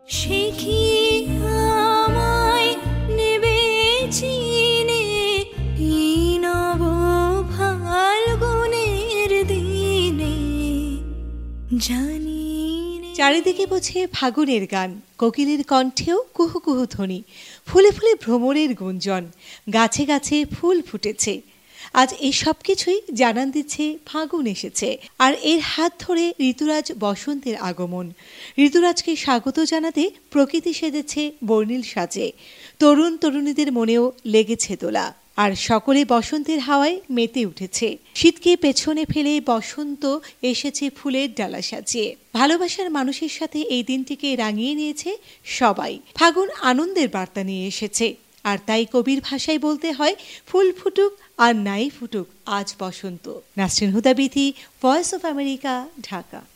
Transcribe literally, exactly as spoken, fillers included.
সে কি আমায় নেবে চিনে এই নব ফাল্গুনের দিনে জানি চারিদিকে বোঝে ফাগুনের গান, কোকিলের কণ্ঠেও কুহু কুহু ধ্বনি, ফুলে ফুলে ভ্রমরের গুঞ্জন, গাছে গাছে ফুল ফুটেছে। আজ এই সব কিছুই জানান দিচ্ছে ফাগুন এসেছে, আর এর হাত ধরে ঋতুরাজ বসন্তের আগমন। ঋতুরাজকে স্বাগত জানাতে প্রকৃতি সেজেছে বর্ণিল সাজে, তরুণ তরুণীদের মনেও লেগেছে দোলা, আর সকলে বসন্তের হাওয়ায় মেতে উঠেছে। শীতকে পেছনে ফেলে বসন্ত এসেছে ফুলের ডালা সাজিয়ে। ভালোবাসার মানুষের সাথে এই দিনটিকে রাঙিয়ে নিয়েছে সবাই। ফাগুন আনন্দের বার্তা নিয়ে এসেছে, আর তাই কবির ভাষায় বলতে হয়, ফুল ফুটুক আর নাই ফুটুক আজ বসন্ত। Nasrin Huda Bithi, Voice of America, Dhaka.